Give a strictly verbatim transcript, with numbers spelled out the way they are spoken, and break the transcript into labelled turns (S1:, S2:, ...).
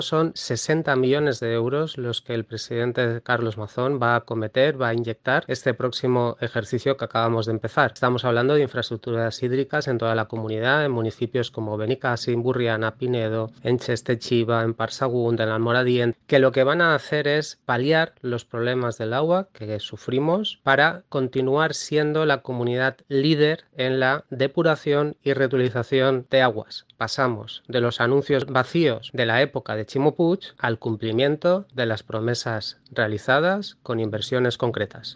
S1: Son sesenta millones de euros los que el presidente Carlos Mazón va a acometer, va a inyectar este próximo ejercicio que acabamos de empezar. Estamos hablando de infraestructuras hídricas en toda la comunidad, en municipios como Benicàssim, Burriana, Pinedo, en Chestechiva, en Parsagún, en Almoradí, que lo que van a hacer es paliar los problemas del agua que sufrimos para continuar siendo la comunidad líder en la depuración y reutilización de aguas. Pasamos de los anuncios vacíos de la época de Chimo Puig al cumplimiento de las promesas realizadas con inversiones concretas.